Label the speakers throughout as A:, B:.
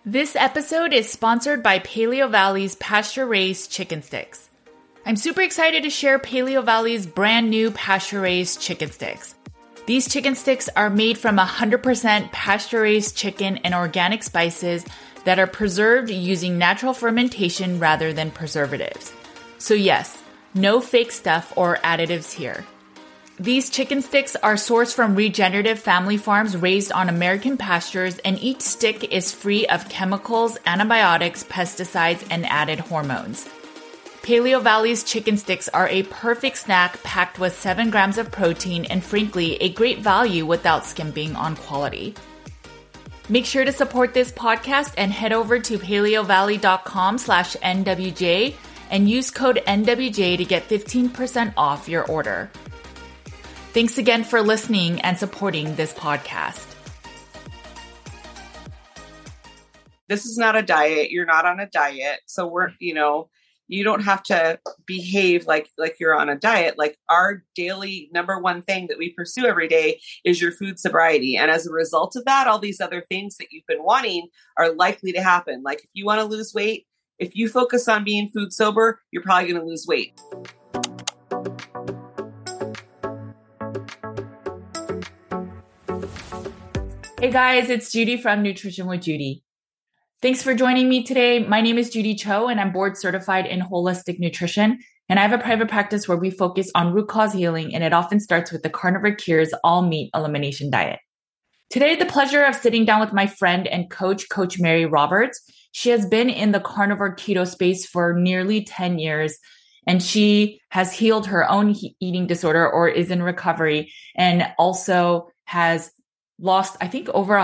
A: This episode is sponsored by Paleo Valley's pasture-raised chicken sticks. I'm super excited to share Paleo Valley's brand new pasture-raised chicken sticks. These chicken sticks are made from 100% pasture-raised chicken and organic spices that are preserved using natural fermentation rather than preservatives. So yes, no fake stuff or additives here. These chicken sticks are sourced from regenerative family farms raised on American pastures, and each stick is free of chemicals, antibiotics, pesticides, and added hormones. Paleo Valley's chicken sticks are a perfect snack packed with 7 grams of protein and frankly, a great value without skimping on quality. Make sure to support this podcast and head over to paleovalley.com/NWJ and use code NWJ to get 15% off your order. Thanks again for listening and supporting this podcast.
B: This is not a diet. You're not on a diet. So you don't have to behave like you're on a diet. Like our daily number one thing that we pursue every day is your food sobriety. And as a result of that, all these other things that you've been wanting are likely to happen. Like if you want to lose weight, if you focus on being food sober, you're probably going to lose weight.
A: Hey guys, it's Judy from Nutrition with Judy. Thanks for joining me today. My name is Judy Cho and I'm board certified in holistic nutrition. And I have a private practice where we focus on root cause healing, and it often starts with the Carnivore Cures all meat elimination diet. Today, I had the pleasure of sitting down with my friend and coach, Coach Mary Roberts. She has been in the carnivore keto space for nearly 10 years, and she has healed her own eating disorder or is in recovery, and also has lost, I think, over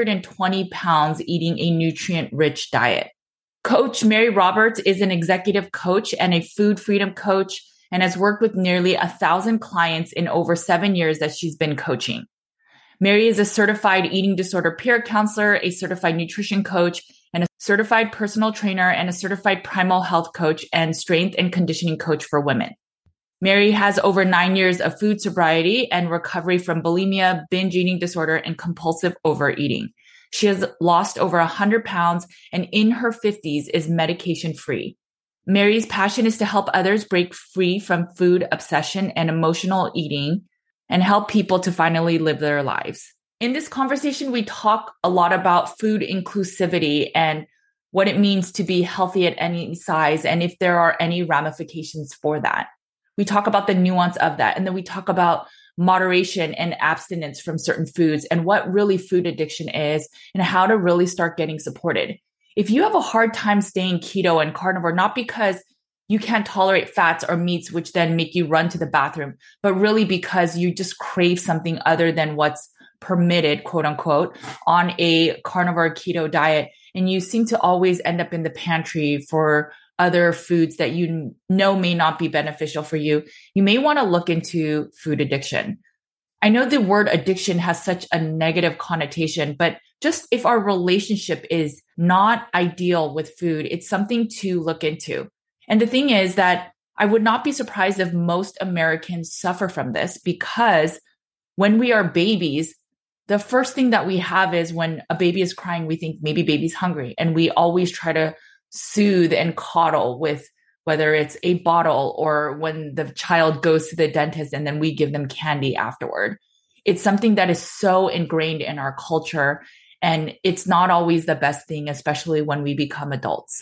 A: 120 pounds eating a nutrient-rich diet. Coach Mary Roberts is an executive coach and a food freedom coach and has worked with nearly 1,000 clients in over 7 years that she's been coaching. Mary is a certified eating disorder peer counselor, a certified nutrition coach, and a certified personal trainer, and a certified primal health coach and strength and conditioning coach for women. Mary has over 9 years of food sobriety and recovery from bulimia, binge eating disorder, and compulsive overeating. She has lost over 100 pounds and in her 50s is medication free. Mary's passion is to help others break free from food obsession and emotional eating and help people to finally live their lives. In this conversation, we talk a lot about food inclusivity and what it means to be healthy at any size and if there are any ramifications for that. We talk about the nuance of that. And then we talk about moderation and abstinence from certain foods and what really food addiction is and how to really start getting supported. If you have a hard time staying keto and carnivore, not because you can't tolerate fats or meats, which then make you run to the bathroom, but really because you just crave something other than what's permitted, quote unquote, on a carnivore keto diet. And you seem to always end up in the pantry for other foods that you know may not be beneficial for you, you may want to look into food addiction. I know the word addiction has such a negative connotation, but just if our relationship is not ideal with food, it's something to look into. And the thing is that I would not be surprised if most Americans suffer from this, because when we are babies, the first thing that we have is when a baby is crying, we think maybe baby's hungry. And we always try to soothe and coddle with whether it's a bottle or when the child goes to the dentist and then we give them candy afterward. It's something that is so ingrained in our culture, and it's not always the best thing, especially when we become adults.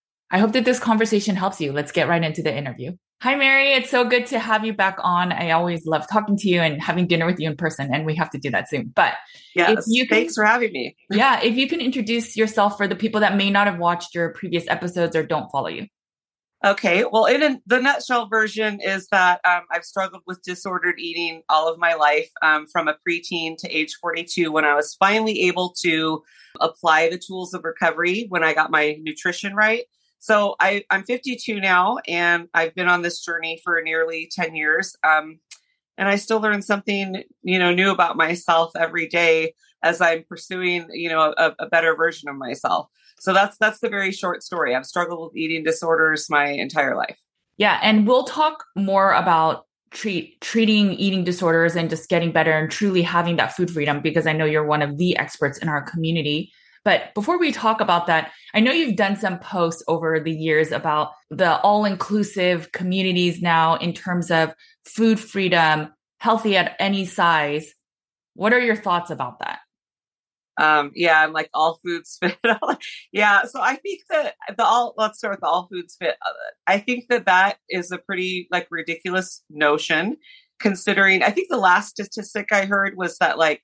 A: I hope that this conversation helps you. Let's get right into the interview. Hi, Mary. It's so good to have you back on. I always love talking to you and having dinner with you in person, and we have to do that soon. But
B: yes, thanks for having me.
A: Yeah, if you can introduce yourself for the people that may not have watched your previous episodes or don't follow you.
B: Okay. Well, the nutshell version is that I've struggled with disordered eating all of my life, from a preteen to age 42, when I was finally able to apply the tools of recovery when I got my nutrition right. So I'm 52 now, and I've been on this journey for nearly 10 years. And I still learn something, new about myself every day as I'm pursuing, a better version of myself. So that's the very short story. I've struggled with eating disorders my entire life.
A: Yeah. And we'll talk more about treating eating disorders and just getting better and truly having that food freedom, because I know you're one of the experts in our community. But before we talk about that, I know you've done some posts over the years about the all-inclusive communities now in terms of food freedom, healthy at any size. What are your thoughts about that?
B: Yeah, I'm like all foods fit. Yeah, so I think that let's start with the all foods fit. I think that is a pretty like ridiculous notion, considering I think the last statistic I heard was that like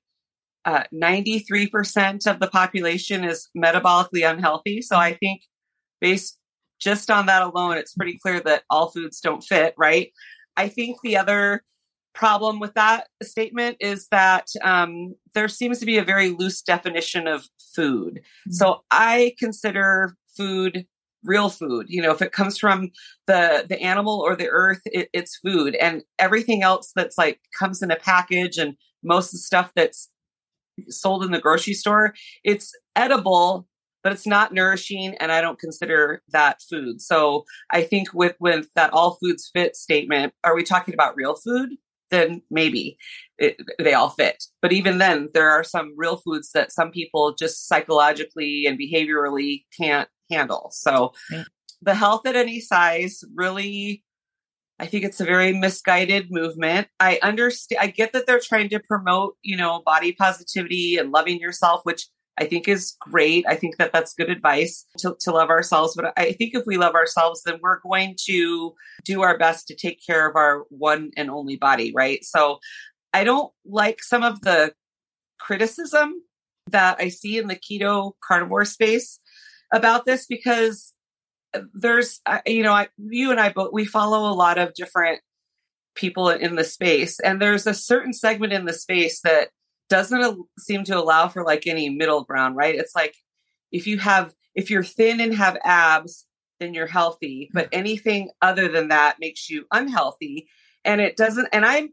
B: 93% of the population is metabolically unhealthy. So I think based just on that alone, it's pretty clear that all foods don't fit, right? I think the other problem with that statement is that there seems to be a very loose definition of food. So I consider food real food. You know, if it comes from the animal or the earth, it's food. And everything else that's like comes in a package and most of the stuff that's sold in the grocery store, it's edible, but it's not nourishing, and I don't consider that food. So I think with that all foods fit statement, are we talking about real food? Then maybe they all fit. But even then, there are some real foods that some people just psychologically and behaviorally can't handle. So the health at any size, really, I think it's a very misguided movement. I understand. I get that they're trying to promote, you know, body positivity and loving yourself, which I think is great. I think that that's good advice to love ourselves. But I think if we love ourselves, then we're going to do our best to take care of our one and only body, right? So I don't like some of the criticism that I see in the keto carnivore space about this, because there's, you know, you and I both, we follow a lot of different people in the space, and there's a certain segment in the space that doesn't seem to allow for like any middle ground, right? It's like, if you're thin and have abs, then you're healthy, but anything other than that makes you unhealthy. And it doesn't, and I'm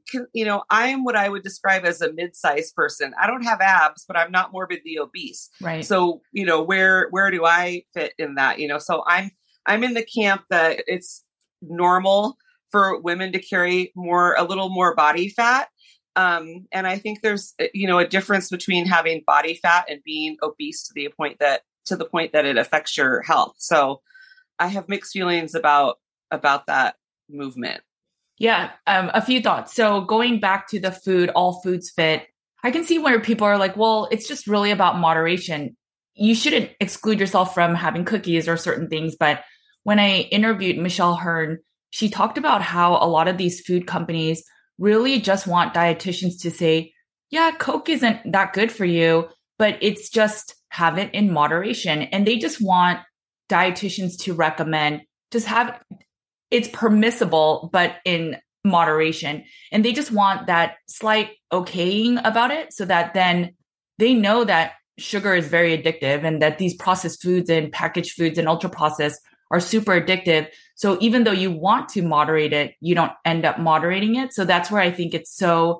B: what I would describe as a mid-sized person. I don't have abs, but I'm not morbidly obese.
A: Right.
B: So, you know, where do I fit in that? You know, so I'm in the camp that it's normal for women to carry a little more body fat. And I think there's, you know, a difference between having body fat and being obese to the point that it affects your health. So I have mixed feelings about that movement.
A: Yeah. A few thoughts. So going back to the food, all foods fit, I can see where people are like, well, it's just really about moderation. You shouldn't exclude yourself from having cookies or certain things. But when I interviewed Michelle Hearn, she talked about how a lot of these food companies really just want dietitians to say, yeah, Coke isn't that good for you, but it's just have it in moderation. And they just want dietitians to recommend just have it's permissible, but in moderation. And they just want that slight okaying about it so that then they know that sugar is very addictive and that these processed foods and packaged foods and ultra processed are super addictive. So even though you want to moderate it, you don't end up moderating it. So that's where I think it's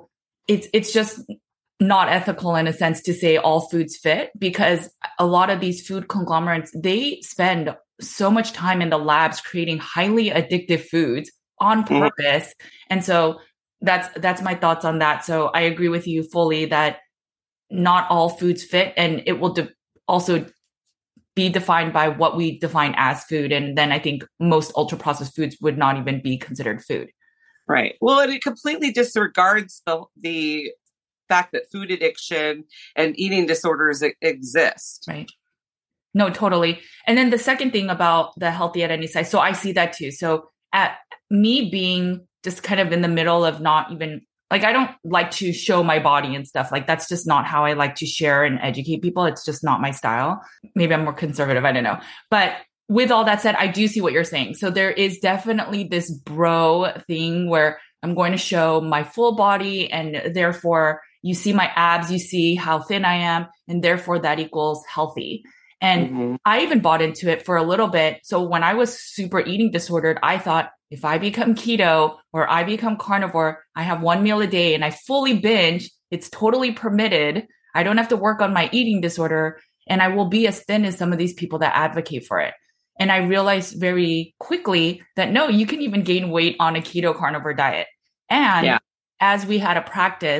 A: just not ethical in a sense to say all foods fit, because a lot of these food conglomerates, they spend so much time in the labs creating highly addictive foods on purpose. Mm-hmm. And so that's my thoughts on that. So I agree with you fully that not all foods fit, and it will also be defined by what we define as food. And then I think most ultra processed foods would not even be considered food.
B: Right. Well, and it completely disregards the fact that food addiction and eating disorders exist.
A: Right. No, totally. And then the second thing about the healthy at any size. So I see that too. So at me being just kind of in the middle of not even like, I don't like to show my body and stuff. Like that's just not how I like to share and educate people. It's just not my style. Maybe I'm more conservative. I don't know. But with all that said, I do see what you're saying. So there is definitely this bro thing where I'm going to show my full body, and therefore you see my abs, you see how thin I am, and therefore that equals healthy. And I even bought into it for a little bit. So when I was super eating disordered, I thought if I become keto or I become carnivore, I have one meal a day and I fully binge, it's totally permitted. I don't have to work on my eating disorder, and I will be as thin as some of these people that advocate for it. And I realized very quickly that no, you can even gain weight on a keto carnivore diet. And as we had a practice,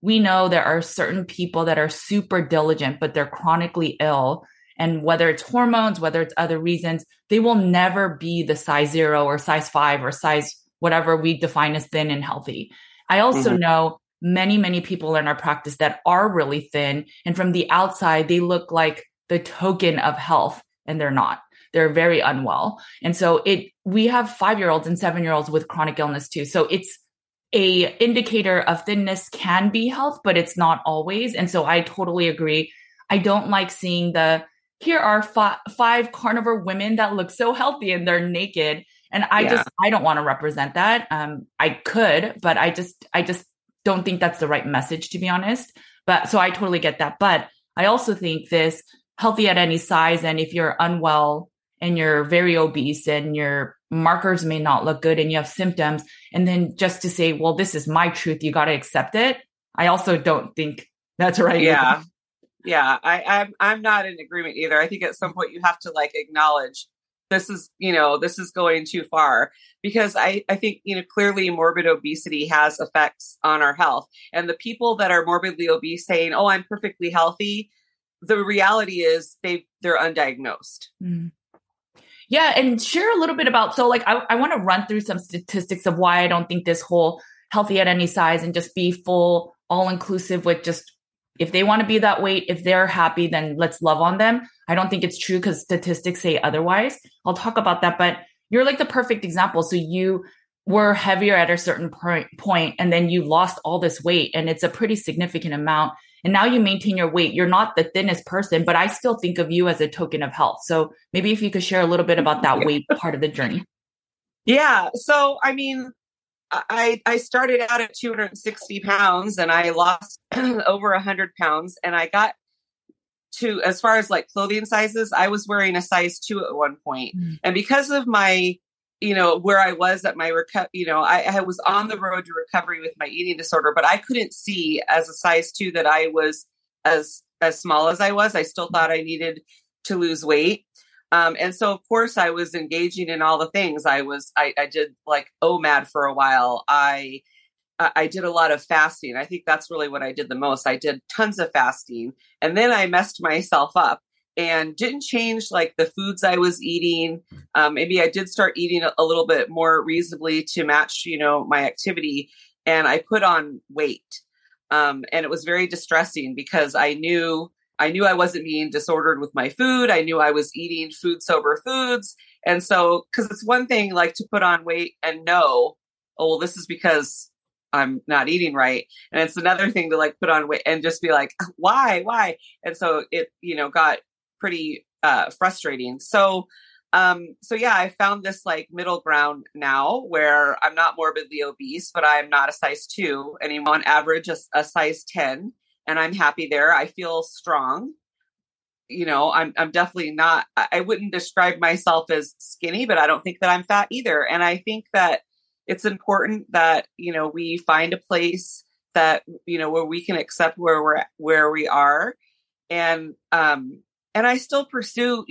A: we know there are certain people that are super diligent, but they're chronically ill. And whether it's hormones, whether it's other reasons, they will never be the size 0 or size 5 or size whatever we define as thin and healthy. I also know many, many people in our practice that are really thin. And from the outside, they look like the token of health, and they're not. They're very unwell. And so we have 5-year-olds and 7-year-olds with chronic illness too. So it's a indicator of thinness can be health, but it's not always. And so I totally agree. I don't like seeing here are 5 carnivore women that look so healthy and they're naked. And I don't want to represent that. I could, but I just don't think that's the right message, to be honest. But so I totally get that. But I also think this healthy at any size. And if you're unwell and you're very obese and your markers may not look good and you have symptoms, and then just to say, well, this is my truth, you got to accept it. I also don't think that's right.
B: Yeah. Either. Yeah. I'm not in agreement either. I think at some point you have to acknowledge this is going too far, because I think, clearly morbid obesity has effects on our health, and the people that are morbidly obese saying, oh, I'm perfectly healthy. The reality is they're undiagnosed.
A: Mm. Yeah. And share a little bit about, so I want to run through some statistics of why I don't think this whole healthy at any size and just be full, all inclusive with just, if they want to be that weight, if they're happy, then let's love on them. I don't think it's true because statistics say otherwise. I'll talk about that, but you're the perfect example. So you were heavier at a certain point, and then you lost all this weight, and it's a pretty significant amount. And now you maintain your weight. You're not the thinnest person, but I still think of you as a token of health. So maybe if you could share a little bit about that weight part of the journey.
B: Yeah. So, I mean, I started out at 260 pounds and I lost over 100 pounds, and I got to, as far as clothing sizes, I was wearing a size 2 at one point. And because of my, where I was at my I was on the road to recovery with my eating disorder, but I couldn't see as a size 2 that I was as small as I was. I still thought I needed to lose weight. And so, of course, I was engaging in all the things. I did OMAD for a while. I did a lot of fasting. I think that's really what I did the most. I did tons of fasting, and then I messed myself up and didn't change the foods I was eating. Maybe I did start eating a little bit more reasonably to match, my activity, and I put on weight. And it was very distressing because I knew I wasn't being disordered with my food. I knew I was eating food sober foods. And so, because it's one thing to put on weight and know, oh, well, this is because I'm not eating right. And it's another thing to put on weight and just be why? And so it, got pretty frustrating. So yeah, I found this middle ground now where I'm not morbidly obese, but I'm not a size 2 anymore. On average, a size 10. And I'm happy there. I feel strong. I'm definitely not, I wouldn't describe myself as skinny, but I don't think that I'm fat either. And I think that it's important that, we find a place that, where we can accept where we are. And I still pursue,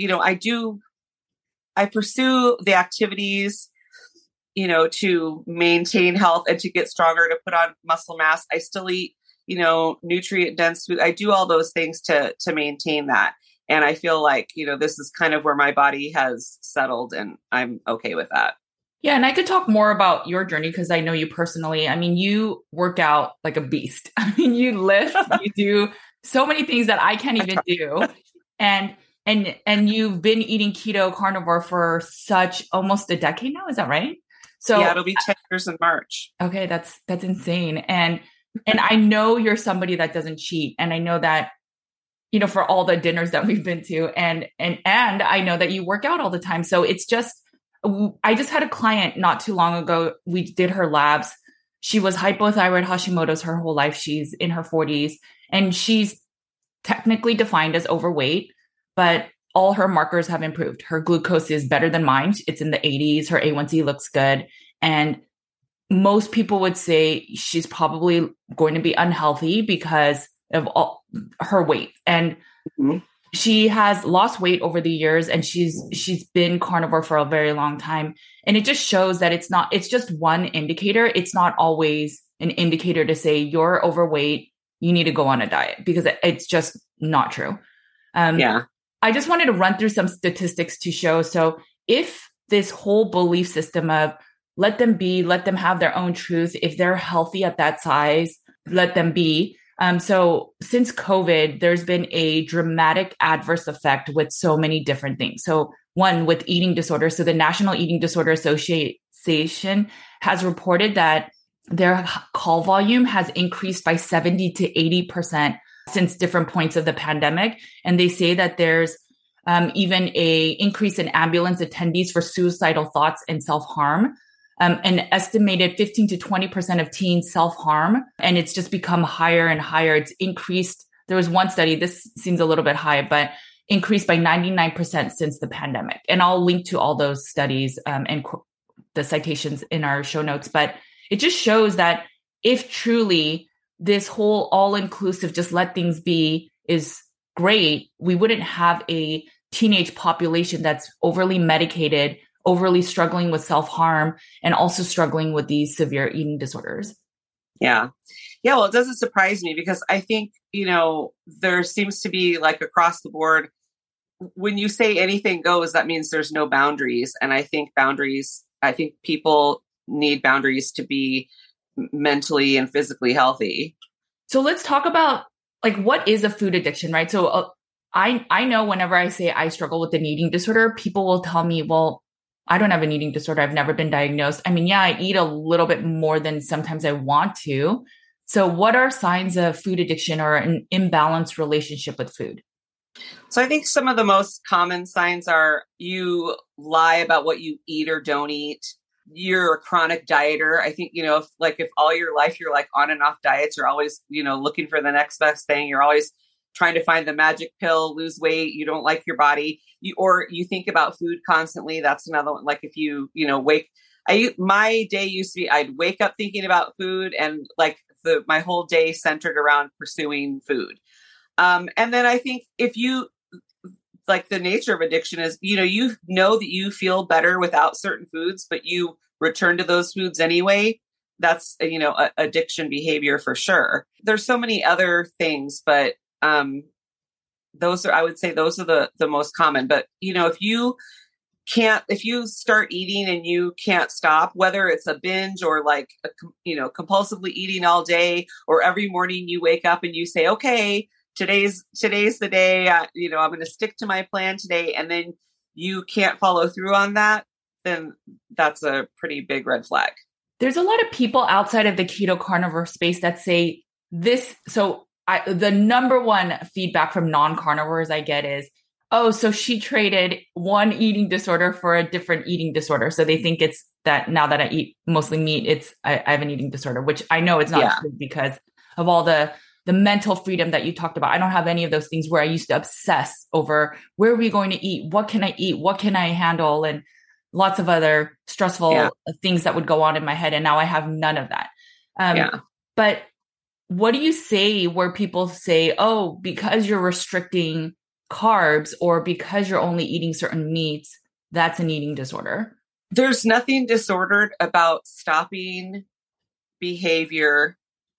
B: I pursue the activities, to maintain health and to get stronger, to put on muscle mass. I still eat, nutrient dense food. I do all those things to maintain that. And I feel this is kind of where my body has settled, and I'm okay with that.
A: Yeah. And I could talk more about your journey because I know you personally. I mean, you work out like a beast. I mean, you lift, you do so many things that I can't even do. And you've been eating keto carnivore for almost a decade now. Is that right? So
B: yeah, it'll be 10 years in March.
A: Okay. That's insane. And I know you're somebody that doesn't cheat. And I know that, for all the dinners that we've been to, and I know that you work out all the time. So it's just, I just had a client not too long ago. We did her labs. She was hypothyroid Hashimoto's her whole life. She's in her 40s and she's technically defined as overweight, but all her markers have improved. Her glucose is better than mine. It's in the 80s. Her A1C looks good. And most people would say she's probably going to be unhealthy because of all her weight. And she has lost weight over the years, and she's been carnivore for a very long time. And it just shows that it's just one indicator. It's not always an indicator to say you're overweight, you need to go on a diet, because it's just not true.
B: Yeah.
A: I just wanted to run through some statistics to show. So if this whole belief system of let them be, let them have their own truth, if they're healthy at that size, let them be. So since COVID, there's been a dramatic adverse effect with so many different things. So one, with eating disorders. So the National Eating Disorder Association has reported that their call volume has increased by 70 to 80% since different points of the pandemic. And they say that there's even a increase in ambulance attendees for suicidal thoughts and self-harm. An estimated 15 to 20% of teens self-harm, and it's just become higher and higher. It's increased. There was one study, this seems a little bit high, but increased by 99% since the pandemic. And I'll link to all those studies and the citations in our show notes. But it just shows that if truly this whole all-inclusive, just let things be is great, we wouldn't have a teenage population that's overly medicated, overly struggling with self-harm, and also struggling with these severe eating disorders.
B: Yeah. Yeah. Well, it doesn't surprise me because I think, there seems to be like across the board, when you say anything goes, that means there's no boundaries. And I think people need boundaries to be mentally and physically healthy.
A: So let's talk about what is a food addiction, right? So I know whenever I say I struggle with an eating disorder, people will tell me, well, I don't have an eating disorder. I've never been diagnosed. I mean, yeah, I eat a little bit more than sometimes I want to. So what are signs of food addiction or an imbalanced relationship with food?
B: So I think some of the most common signs are you lie about what you eat or don't eat. You're a chronic dieter. I think, if all your life you're like on and off diets, you're always, looking for the next best thing. You're always trying to find the magic pill, lose weight. You don't like your body. You think about food constantly. That's another one. Like if my day used to be, I'd wake up thinking about food and my whole day centered around pursuing food. And then I think if you, the nature of addiction is, that you feel better without certain foods, but you return to those foods anyway. That's, addiction behavior for sure. There's so many other things, but I would say those are the most common. But, if you start eating and you can't stop, whether it's a binge or compulsively eating all day, or every morning you wake up and you say, okay, today's the day, I'm going to stick to my plan today. And then you can't follow through on that, then that's a pretty big red flag.
A: There's a lot of people outside of the keto carnivore space that say this. So the number one feedback from non-carnivores I get is, oh, so she traded one eating disorder for a different eating disorder. So they think it's that now that I eat mostly meat, I have an eating disorder, which I know it's not true because of all the mental freedom that you talked about. I don't have any of those things where I used to obsess over where are we going to eat? What can I eat? What can I handle? And lots of other stressful things that would go on in my head. And now I have none of that. But what do you say where people say, oh, because you're restricting carbs or because you're only eating certain meats, that's an eating disorder?
B: There's nothing disordered about stopping behavior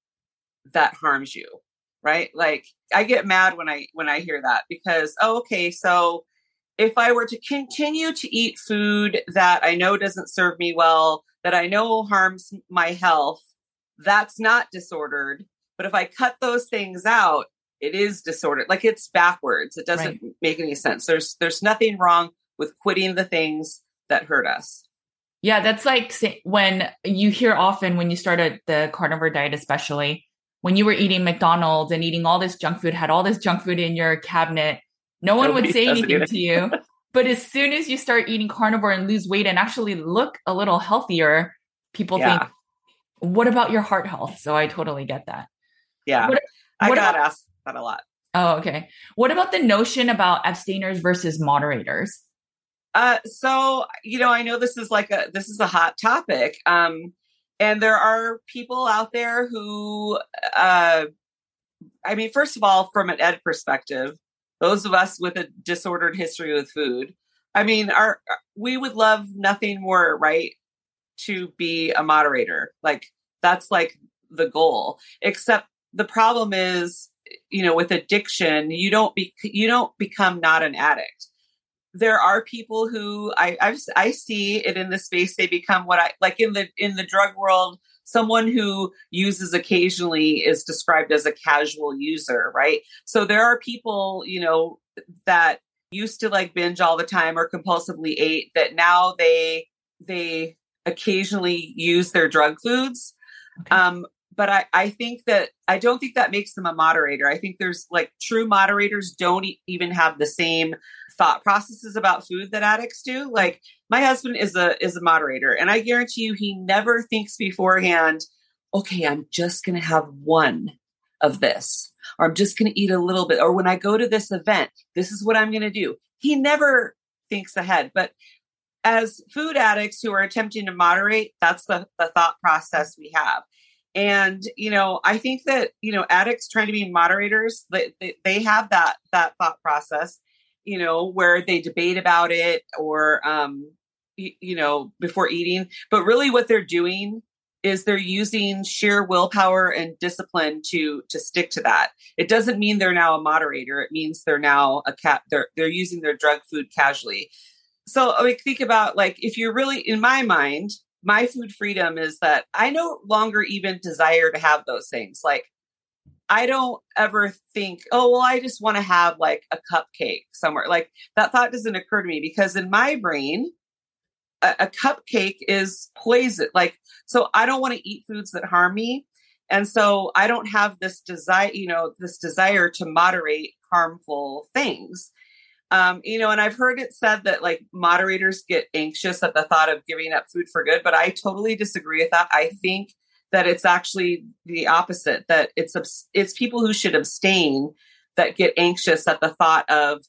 B: that harms you, right? Like I get mad when I hear that because, so if I were to continue to eat food that I know doesn't serve me well, that I know harms my health, that's not disordered. But if I cut those things out, it is disordered. Like it's backwards. It doesn't make any sense. There's nothing wrong with quitting the things that hurt us.
A: Yeah, that's like when you hear often when you started the carnivore diet, especially when you were eating McDonald's and eating all this junk food, had all this junk food in your cabinet, no one would say anything to you. But as soon as you start eating carnivore and lose weight and actually look a little healthier, people think, what about your heart health? So I totally get that.
B: Yeah. I got asked that a lot.
A: Oh, okay. What about the notion about abstainers versus moderators?
B: So, I know this is a hot topic. And there are people out there who, first of all, from an ed perspective, those of us with a disordered history with food, we would love nothing more, right, to be a moderator. Like that's like the goal, except the problem is, with addiction, you don't become not an addict. There are people who I see it in the space. They become what I like in the drug world. Someone who uses occasionally is described as a casual user, right? So there are people, that used to like binge all the time or compulsively ate, that now they occasionally use their drug foods. Okay. But I don't think that makes them a moderator. I think there's like true moderators don't even have the same thought processes about food that addicts do. Like my husband is a moderator, and I guarantee you he never thinks beforehand, okay, I'm just going to have one of this, or I'm just going to eat a little bit, or when I go to this event, this is what I'm going to do. He never thinks ahead. But as food addicts who are attempting to moderate, that's the thought process we have. And, I think that, addicts trying to be moderators, they have that thought process, where they debate about it or, before eating. But really what they're doing is they're using sheer willpower and discipline to stick to that. It doesn't mean they're now a moderator. It means they're now they're using their drug food casually. So think about like, if you're really, in my mind, my food freedom is that I no longer even desire to have those things. Like, I don't ever think, oh, well, I just want to have like a cupcake somewhere. Like that thought doesn't occur to me, because in my brain, a cupcake is poison. Like, so I don't want to eat foods that harm me. And so I don't have this desire, to moderate harmful things. And I've heard it said that like moderators get anxious at the thought of giving up food for good, but I totally disagree with that. I think that it's actually the opposite, that it's people who should abstain that get anxious at the thought of,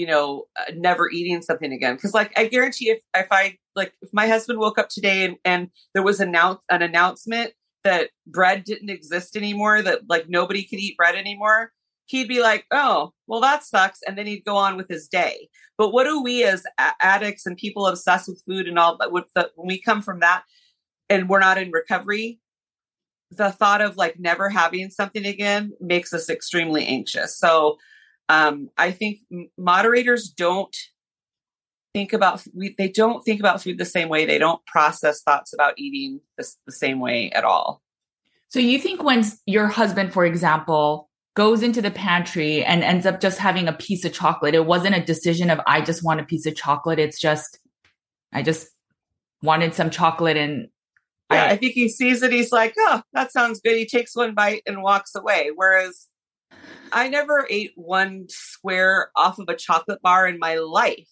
B: never eating something again. Cause like, I guarantee if my husband woke up today and there was an announcement that bread didn't exist anymore, that like nobody could eat bread anymore, he'd be like, oh, well, that sucks. And then he'd go on with his day. But what do we as addicts and people obsessed with food and all that, when we come from that and we're not in recovery, the thought of like never having something again makes us extremely anxious. So I think moderators don't think about food the same way. They don't process thoughts about eating the same way at all.
A: So you think when your husband, for example, goes into the pantry and ends up just having a piece of chocolate, it wasn't a decision of, I just want a piece of chocolate. It's just, I just wanted some chocolate. And
B: I think he sees it. He's like, oh, that sounds good. He takes one bite and walks away. Whereas I never ate one square off of a chocolate bar in my life.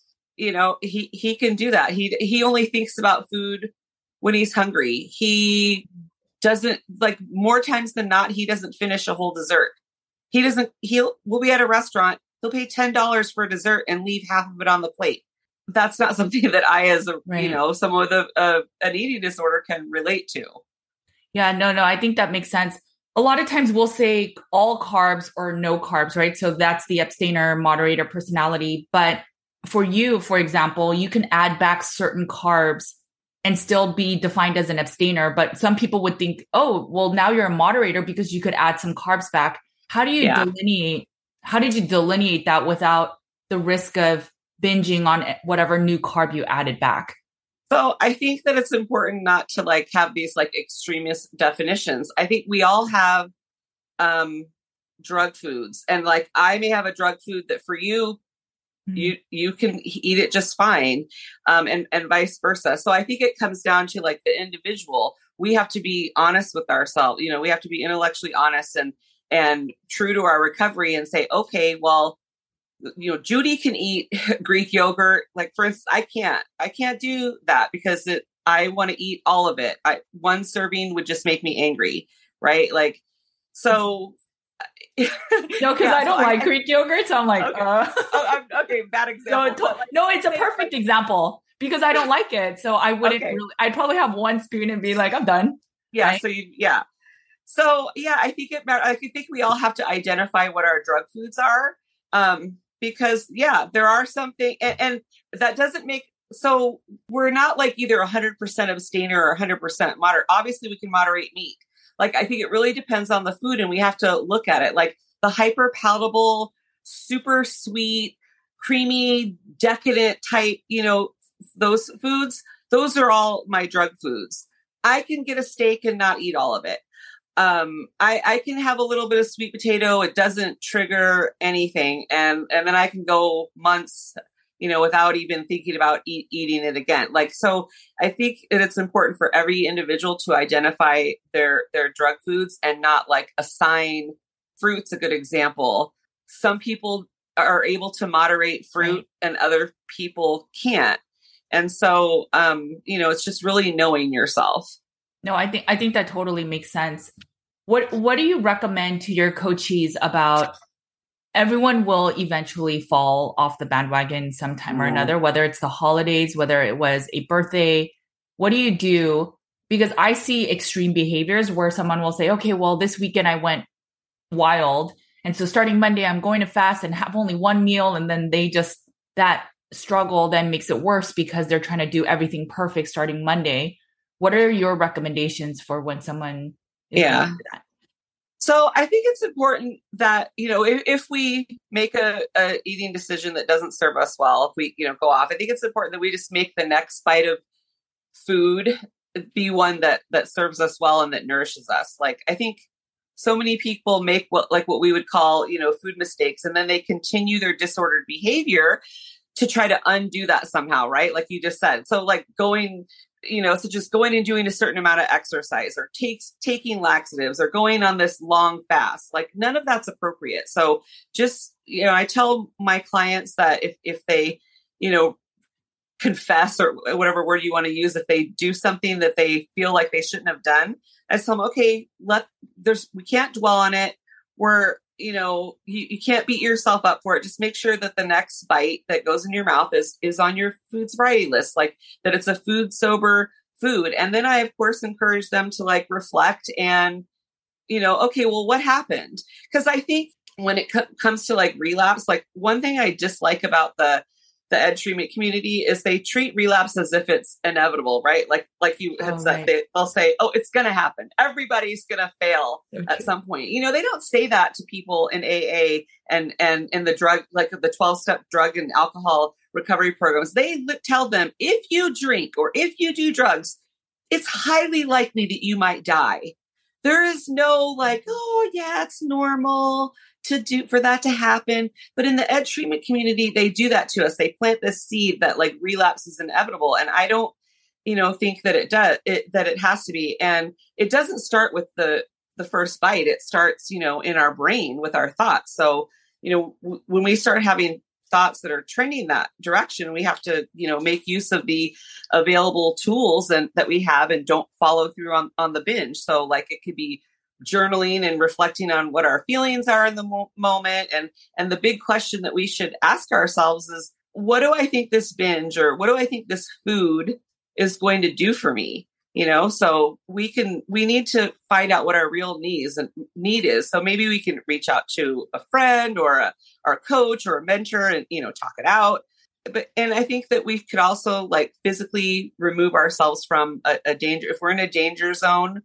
B: He can do that. He only thinks about food when he's hungry. He doesn't, like, more times than not, he doesn't finish a whole dessert. We'll be at a restaurant. He'll pay $10 for a dessert and leave half of it on the plate. That's not something that I, as someone with an eating disorder, can relate to.
A: Yeah, no, I think that makes sense. A lot of times we'll say all carbs or no carbs, right? So that's the abstainer, moderator personality. But for you, for example, you can add back certain carbs and still be defined as an abstainer. But some people would think, oh, well, now you're a moderator because you could add some carbs back. How did you delineate that without the risk of binging on whatever new carb you added back?
B: So I think that it's important not to like have these like extremist definitions. I think we all have drug foods, and like I may have a drug food that for you, you can eat it just fine, and vice versa. So I think it comes down to like the individual. We have to be honest with ourselves. We have to be intellectually honest and true to our recovery and say, okay, well, Judy can eat Greek yogurt. Like, for instance, I can't do that because I want to eat all of it. One serving would just make me angry. Right. Like, so.
A: No, because I don't like Greek yogurt. So I'm like,
B: okay. Okay, bad example.
A: No, it's a perfect example because I don't like it. So I wouldn't I'd probably have one spoon and be like, I'm done.
B: Yeah.
A: Right?
B: So I think it matters. I think we all have to identify what our drug foods are. Because there are something, and that doesn't make, so we're not like either 100% abstainer or 100% moderate. Obviously we can moderate meat. Like, I think it really depends on the food, and we have to look at it. Like the hyper palatable, super sweet, creamy, decadent type, those foods, those are all my drug foods. I can get a steak and not eat all of it. I can have a little bit of sweet potato. It doesn't trigger anything. And then I can go months, without even thinking about eating it again. Like, so I think that it's important for every individual to identify their drug foods and not like assign. Fruit's a good example. Some people are able to moderate fruit and other people can't. And so, it's just really knowing yourself.
A: No, I think that totally makes sense. What do you recommend to your coachees about everyone will eventually fall off the bandwagon sometime or another, whether it's the holidays, whether it was a birthday? What do you do? Because I see extreme behaviors where someone will say, okay, well, this weekend I went wild. And so starting Monday, I'm going to fast and have only one meal. And then that struggle then makes it worse because they're trying to do everything perfect starting Monday. What are your recommendations for when someone is going through that?
B: So I think it's important that, if we make a eating decision that doesn't serve us well, if we, go off, I think it's important that we just make the next bite of food be one that serves us well and that nourishes us. Like, I think so many people make what we would call, food mistakes, and then they continue their disordered behavior to try to undo that somehow, right? Like you just said. So like going, just going and doing a certain amount of exercise or taking laxatives or going on this long fast, like none of that's appropriate. So just, I tell my clients that if they, confess or whatever word you want to use, if they do something that they feel like they shouldn't have done, I tell them, okay, we can't dwell on it. You can't beat yourself up for it. Just make sure that the next bite that goes in your mouth is on your foods variety list, like that it's a food sober food. And then I, of course, encourage them to like reflect and, okay, well, what happened? Because I think when it comes to like relapse, like one thing I dislike about the ed treatment community is they treat relapse as if it's inevitable, right? Like you had said, right. They'll say, oh, it's going to happen. Everybody's going to fail at some point. They don't say that to people in AA and in the drug, like the 12-step drug and alcohol recovery programs. They tell them, if you drink or if you do drugs, it's highly likely that you might die. There is no like, oh yeah, it's normal for that to happen. But in the ed treatment community, they do that to us. They plant this seed that like relapse is inevitable. And I don't, think that it does, that it has to be. And it doesn't start with the first bite. It starts, in our brain with our thoughts. So, when we start having thoughts that are trending that direction, we have to, make use of the available tools that we have and don't follow through on the binge. So like it could be journaling and reflecting on what our feelings are in the moment. And the big question that we should ask ourselves is, what do I think this binge or what do I think this food is going to do for me? So we need to find out what our real need is. So maybe we can reach out to a friend or our coach or a mentor and, talk it out. And I think that we could also like physically remove ourselves from a danger. If we're in a danger zone,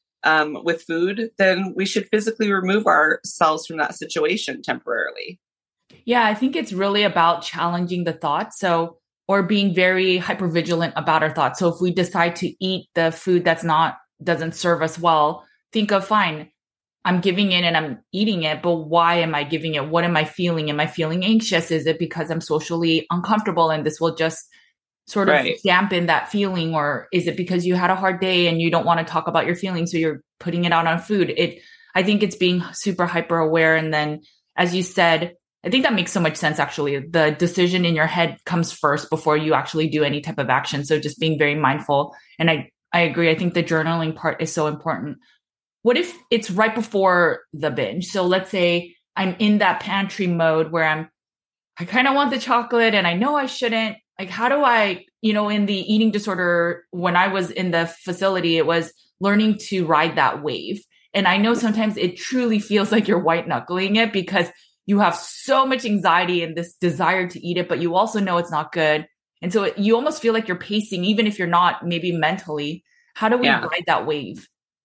B: with food, then we should physically remove ourselves from that situation temporarily.
A: Yeah, I think it's really about challenging the thoughts. Or being very hypervigilant about our thoughts. So if we decide to eat the food doesn't serve us well, think of, fine, I'm giving in and I'm eating it, but why am I giving it? What am I feeling? Am I feeling anxious? Is it because I'm socially uncomfortable and this will just sort of dampen that feeling? Or is it because you had a hard day and you don't want to talk about your feelings, so you're putting it out on food? I think it's being super hyper aware. And then, as you said, I think that makes so much sense, actually. The decision in your head comes first before you actually do any type of action. So just being very mindful. And I agree. I think the journaling part is so important. What if it's right before the binge? So let's say I'm in that pantry mode where I kind of want the chocolate and I know I shouldn't. Like, how do I, in the eating disorder, when I was in the facility, it was learning to ride that wave. And I know sometimes it truly feels like you're white knuckling it because you have so much anxiety and this desire to eat it, but you also know it's not good. And so you almost feel like you're pacing, even if you're not, maybe mentally. How do we ride that wave?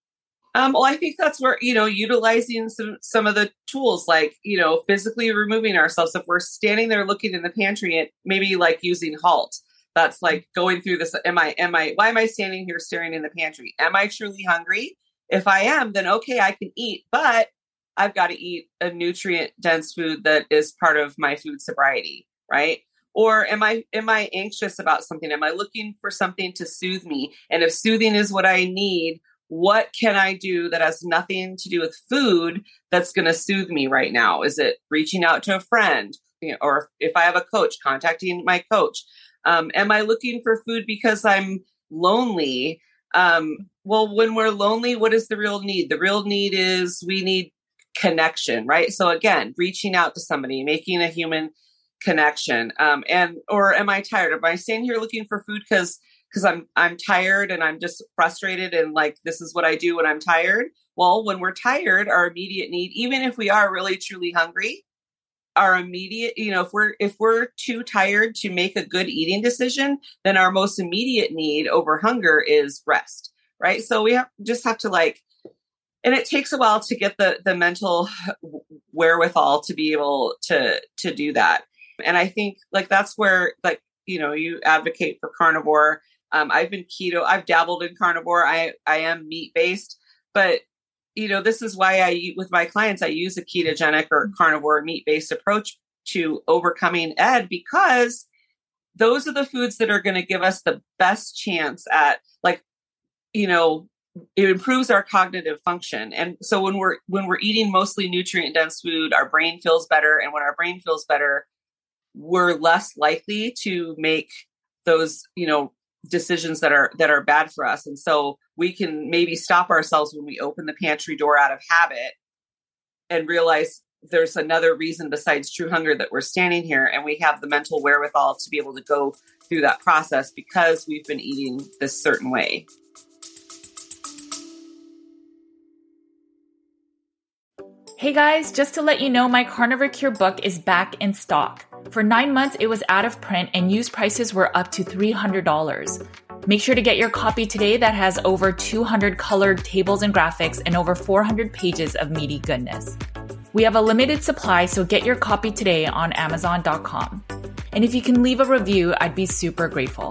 B: Well, I think that's where, utilizing some of the tools, like, physically removing ourselves. If we're standing there looking in the pantry, and maybe like using halt, that's like going through this. Why am I standing here staring in the pantry? Am I truly hungry? If I am, then okay, I can eat, but I've got to eat a nutrient dense food that is part of my food sobriety, right? Or am I anxious about something? Am I looking for something to soothe me? And if soothing is what I need, what can I do that has nothing to do with food that's going to soothe me right now? Is it reaching out to a friend? Or if I have a coach, contacting my coach? Am I looking for food because I'm lonely? Well, when we're lonely, what is the real need? The real need is we need connection, right? So again, reaching out to somebody, making a human connection. Or am I tired? Am I staying here looking for food because I'm tired and I'm just frustrated and like this is what I do when I'm tired? Well, when we're tired, our immediate need, even if we are really truly hungry, our immediate, if we're too tired to make a good eating decision, then our most immediate need over hunger is rest, right? So we just have to like, and it takes a while to get the mental wherewithal to be able to do that. And I think like that's where like, you advocate for carnivore. I've been keto. I've dabbled in carnivore. I am meat based, but this is why with my clients, I use a ketogenic or carnivore meat based approach to overcoming ED, because those are the foods that are going to give us the best chance at like, it improves our cognitive function. And so when we're eating mostly nutrient dense food, our brain feels better. And when our brain feels better, we're less likely to make those, decisions that are bad for us. And so we can maybe stop ourselves when we open the pantry door out of habit and realize there's another reason besides true hunger that we're standing here, and we have the mental wherewithal to be able to go through that process because we've been eating this certain way.
A: Hey guys, just to let you know, my Carnivore Cure book is back in stock. For 9 months, it was out of print and used prices were up to $300. Make sure to get your copy today that has over 200 colored tables and graphics and over 400 pages of meaty goodness. We have a limited supply, so get your copy today on Amazon.com. And if you can leave a review, I'd be super grateful.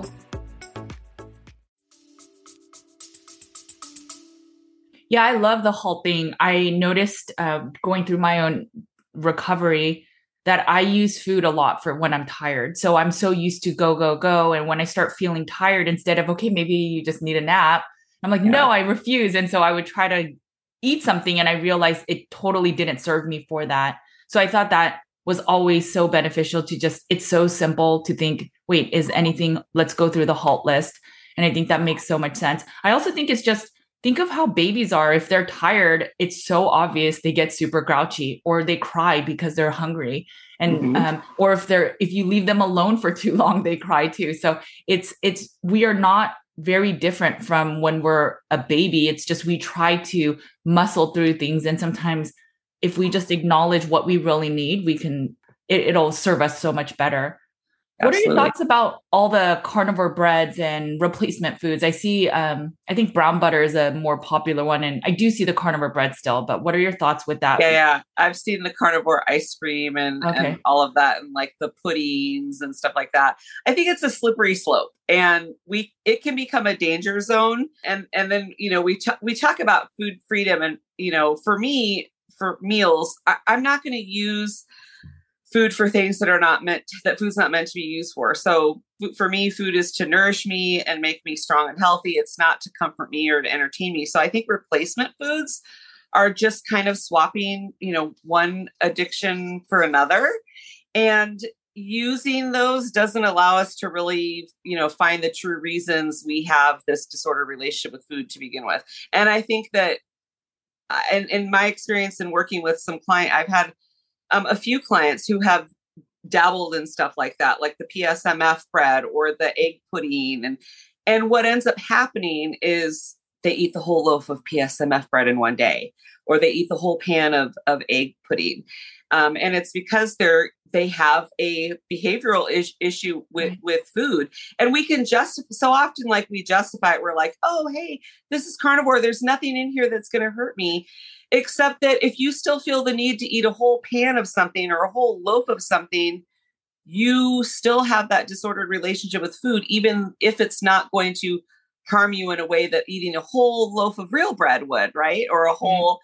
A: Yeah, I love the halt thing. I noticed going through my own recovery that I use food a lot for when I'm tired. So I'm so used to go, go, go. And when I start feeling tired, instead of, okay, maybe you just need a nap, I'm like, no, I refuse. And so I would try to eat something and I realized it totally didn't serve me for that. So I thought that was always so beneficial to just, it's so simple to think, wait, is anything, let's go through the halt list. And I think that makes so much sense. I also think it's just, think of how babies are. If they're tired, it's so obvious they get super grouchy or they cry because they're hungry. And, or if you leave them alone for too long, they cry too. So we are not very different from when we're a baby. It's just, we try to muscle through things. And sometimes if we just acknowledge what we really need, it'll serve us so much better. Absolutely. What are your thoughts about all the carnivore breads and replacement foods? I see, I think brown butter is a more popular one, and I do see the carnivore bread still, but what are your thoughts with that?
B: Yeah. I've seen the carnivore ice cream and all of that, and like the puddings and stuff like that. I think it's a slippery slope, and it can become a danger zone. And then, we talk about food freedom, and, for me, for meals, I'm not going to use food for things that food's not meant to be used for. So for me, food is to nourish me and make me strong and healthy. It's not to comfort me or to entertain me. So I think replacement foods are just kind of swapping, one addiction for another. And using those doesn't allow us to really, find the true reasons we have this disordered relationship with food to begin with. And I think that in my experience in working with some client, I've had a few clients who have dabbled in stuff like that, like the PSMF bread or the egg pudding. And what ends up happening is they eat the whole loaf of PSMF bread in one day, or they eat the whole pan of egg pudding. And it's because they have a behavioral issue with food. And we can so often, like, we justify it. We're like, oh, hey, this is carnivore. There's nothing in here that's going to hurt me. Except that if you still feel the need to eat a whole pan of something or a whole loaf of something, you still have that disordered relationship with food, even if it's not going to harm you in a way that eating a whole loaf of real bread would, right? Or a whole,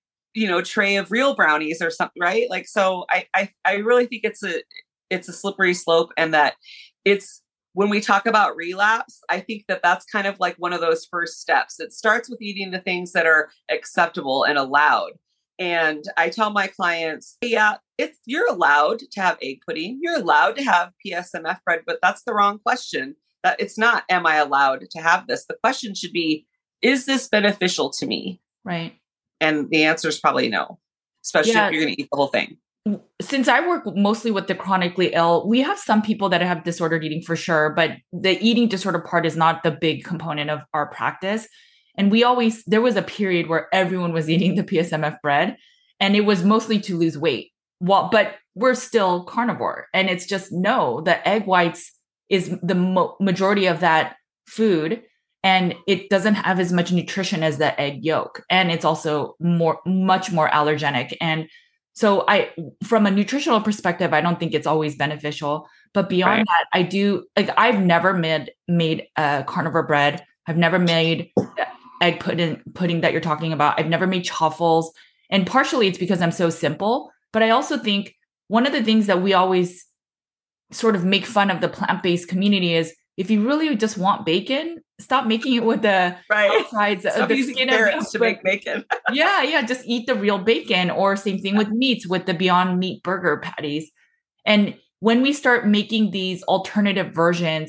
B: tray of real brownies or something, right? Like, so I really think it's a slippery slope, and that it's, when we talk about relapse, I think that that's kind of like one of those first steps. It starts with eating the things that are acceptable and allowed. And I tell my clients, yeah, you're allowed to have egg pudding. You're allowed to have PSMF bread, but that's the wrong question. That it's not, am I allowed to have this? The question should be, is this beneficial to me?
A: Right.
B: And the answer is probably no, especially if you're going to eat the whole thing.
A: Since I work mostly with the chronically ill, we have some people that have disordered eating for sure, but the eating disorder part is not the big component of our practice. And there was a period where everyone was eating the PSMF bread, and it was mostly to lose weight. But we're still carnivore, and it's just, no, the egg whites is the majority of that food, and it doesn't have as much nutrition as the egg yolk. And it's also much more allergenic. And so from a nutritional perspective, I don't think it's always beneficial. But beyond that, I've never made a carnivore bread. I've never made egg pudding that you're talking about. I've never made chaffles. And partially it's because I'm so simple. But I also think one of the things that we always sort of make fun of the plant-based community is, if you really just want bacon, stop making it with the outsides of the skin
B: carrots to make bacon.
A: Yeah, just eat the real bacon. Or same thing with meats, with the Beyond Meat burger patties. And when we start making these alternative versions,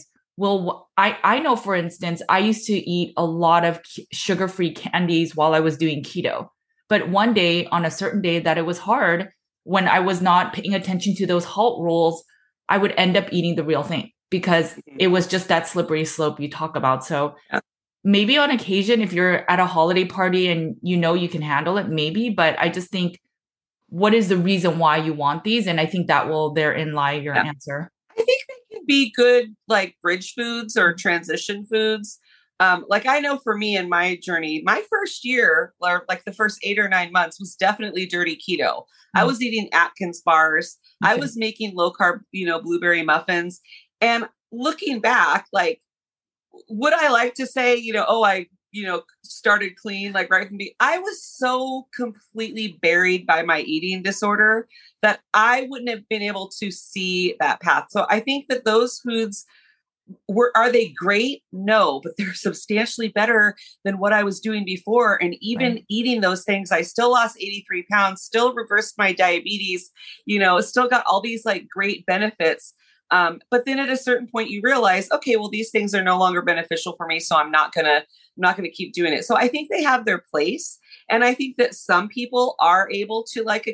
A: I know, for instance, I used to eat a lot of sugar-free candies while I was doing keto. But one day, on a certain day that it was hard, when I was not paying attention to those HALT rules, I would end up eating the real thing, because it was just that slippery slope you talk about. So maybe on occasion, if you're at a holiday party and you can handle it, maybe. But I just think, what is the reason why you want these? And I think that will therein lie your answer.
B: I think they can be good, like, bridge foods or transition foods. Like, I know for me in my journey, my first year, or like the first 8 or 9 months, was definitely dirty keto. I was eating Atkins bars. Okay. I was making low carb, blueberry muffins. And looking back, like, would I like to say, I started clean, like, right from I was so completely buried by my eating disorder that I wouldn't have been able to see that path. So I think that those foods are they great? No, but they're substantially better than what I was doing before. And even eating those things, I still lost 83 pounds, still reversed my diabetes, still got all these, like, great benefits. But then at a certain point you realize, okay, well, these things are no longer beneficial for me. So I'm not going to keep doing it. So I think they have their place. And I think that some people are able to, like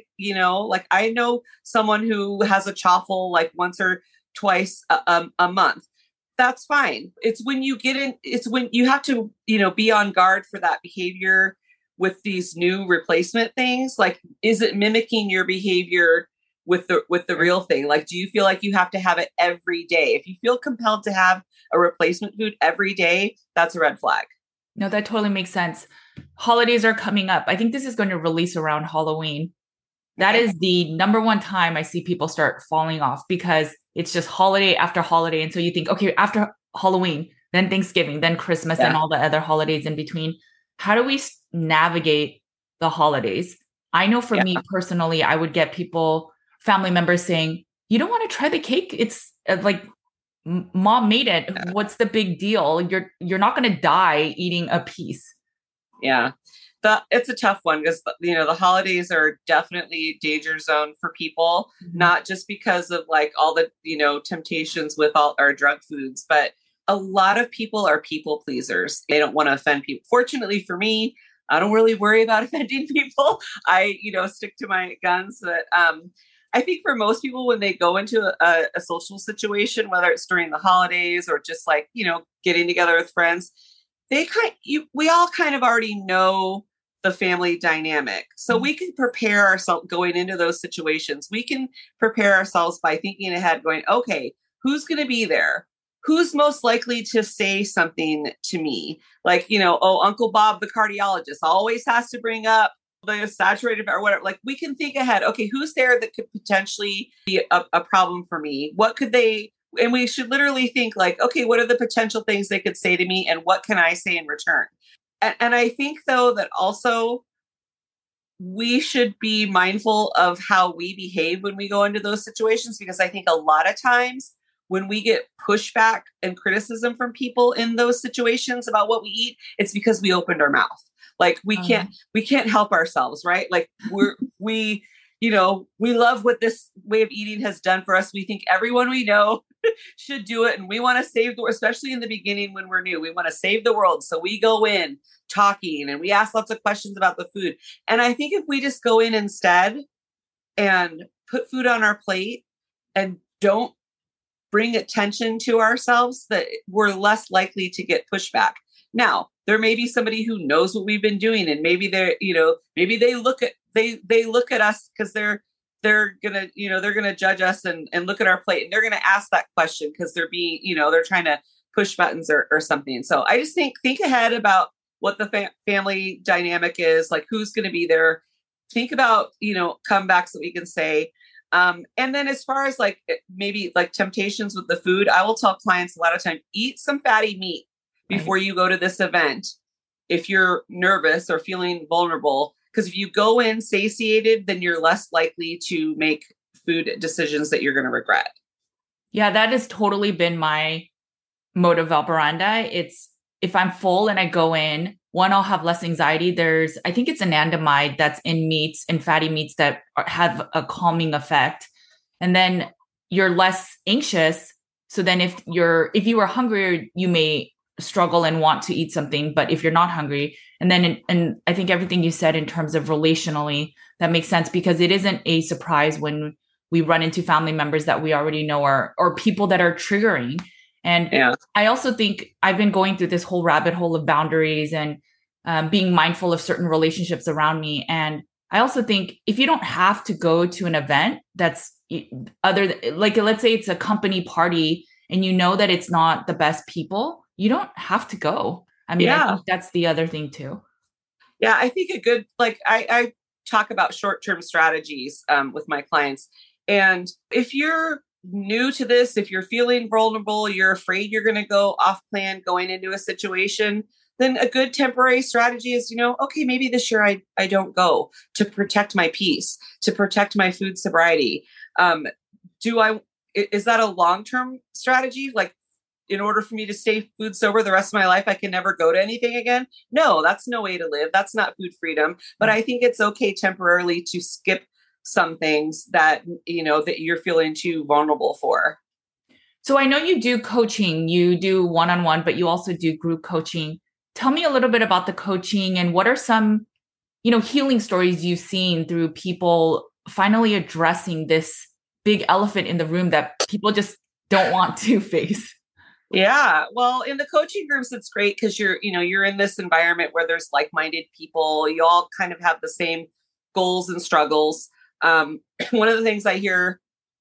B: I know someone who has a chaffle like once or twice a month. That's fine. It's when you have to, be on guard for that behavior with these new replacement things. Like, is it mimicking your behavior with the real thing? Like, do you feel like you have to have it every day? If you feel compelled to have a replacement food every day, that's a red flag.
A: No, that totally makes sense. Holidays are coming up. I think this is going to release around Halloween. That is the number one time I see people start falling off, because it's just holiday after holiday. And so you think, okay, after Halloween, then Thanksgiving, then Christmas, and all the other holidays in between. How do we navigate the holidays? I know for me personally, I would get family members saying, you don't want to try the cake? It's like, mom made it. What's the big deal? You're not going to die eating a piece.
B: Yeah. It's a tough one, because, the holidays are definitely a danger zone for people, not just because of, like, all the, temptations with all our drug foods, but a lot of people are people pleasers. They don't want to offend people. Fortunately for me, I don't really worry about offending people. I, stick to my guns. But I think for most people, when they go into a social situation, whether it's during the holidays or just, like, getting together with friends, we all kind of already know the family dynamic. So we can prepare ourselves going into those situations. We can prepare ourselves by thinking ahead, going, okay, who's going to be there? Who's most likely to say something to me? Like, Uncle Bob, the cardiologist, always has to bring up the saturated or whatever. Like, we can think ahead. Okay, who's there that could potentially be a problem for me? What could they, and we should literally think like, okay, what are the potential things they could say to me and what can I say in return? And I think though that also we should be mindful of how we behave when we go into those situations, because I think a lot of times when we get pushback and criticism from people in those situations about what we eat, it's because we opened our mouth. Like we can't help ourselves, right? Like we love what this way of eating has done for us. We think everyone we know should do it. And we want to save the world, especially in the beginning when we're new. We want to save the world. So we go in talking and we ask lots of questions about the food. And I think if we just go in instead and put food on our plate and don't bring attention to ourselves, that we're less likely to get pushback. Now, there may be somebody who knows what we've been doing, and maybe maybe they look at us because they're gonna judge us and look at our plate, and they're gonna ask that question because they're trying to push buttons or something. So I just think ahead about what the family dynamic is, like who's going to be there. Think about comebacks that we can say. And then as far as like maybe like temptations with the food, I will tell clients a lot of time, eat some fatty meat before you go to this event. If you're nervous or feeling vulnerable, because if you go in satiated, then you're less likely to make food decisions that you're going to regret.
A: Yeah, that has totally been my modus operandi. It's if I'm full and I go in, one, I'll have less anxiety. I think it's anandamide that's in meats and fatty meats that have a calming effect. And then you're less anxious. So then if you are hungry, you may struggle and want to eat something, but if you're not hungry, and I think everything you said in terms of relationally, that makes sense, because it isn't a surprise when we run into family members that we already know or people that are triggering. And yeah. I also think I've been going through this whole rabbit hole of boundaries and being mindful of certain relationships around me. And I also think if you don't have to go to an event that's like, let's say it's a company party and you know that it's not the best people, you don't have to go. I mean, yeah. I think that's the other thing too.
B: Yeah, I think I talk about short-term strategies with my clients. And if you're new to this, if you're feeling vulnerable, you're afraid you're going to go off plan going into a situation, then a good temporary strategy is, okay, maybe this year I don't go to protect my peace, to protect my food sobriety. Is that a long-term strategy? Like, in order for me to stay food sober the rest of my life, I can never go to anything again? No, that's no way to live. That's not food freedom. But I think it's okay temporarily to skip some things that, that you're feeling too vulnerable for.
A: So I know you do coaching, you do one-on-one, but you also do group coaching. Tell me a little bit about the coaching and what are some, healing stories you've seen through people finally addressing this big elephant in the room that people just don't want to face.
B: Yeah. Well, in the coaching groups, it's great because you're in this environment where there's like-minded people. You all kind of have the same goals and struggles. One of the things I hear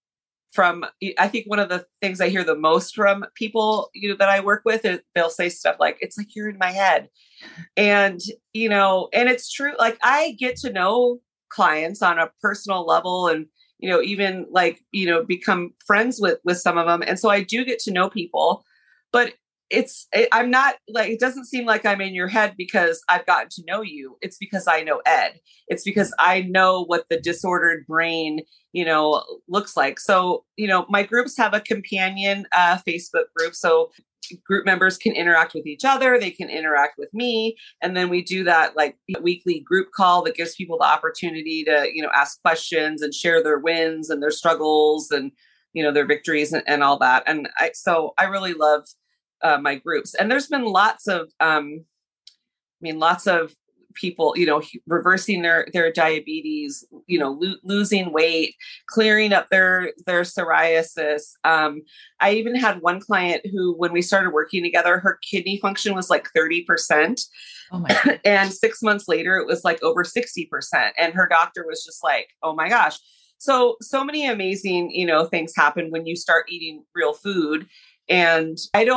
B: the most from people, that I work with, is they'll say stuff like, it's like you're in my head. And, and it's true. Like, I get to know clients on a personal level and, even become friends with some of them. And so I do get to know people, but I'm not like, it doesn't seem like I'm in your head because I've gotten to know you. It's because I know Ed. It's because I know what the disordered brain, looks like. So, my groups have a companion Facebook group. So group members can interact with each other. They can interact with me. And then we do that like weekly group call that gives people the opportunity to, ask questions and share their wins and their struggles and, their victories and all that. And I really love my groups. And there's been lots of people, reversing their diabetes, losing weight, clearing up their psoriasis. I even had one client who, when we started working together, her kidney function was like 30%.
A: Oh my God.
B: And 6 months later, it was like over 60%. And her doctor was just like, oh my gosh. So many amazing, things happen when you start eating real food. And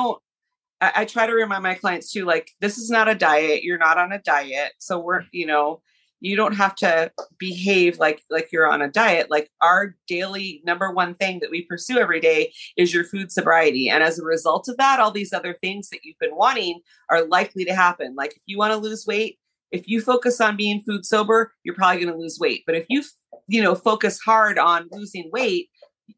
B: I try to remind my clients too, like, this is not a diet. You're not on a diet. So you don't have to behave like you're on a diet. Like, our daily number one thing that we pursue every day is your food sobriety. And as a result of that, all these other things that you've been wanting are likely to happen. Like, if you want to lose weight, if you focus on being food sober, you're probably going to lose weight. But if you, focus hard on losing weight,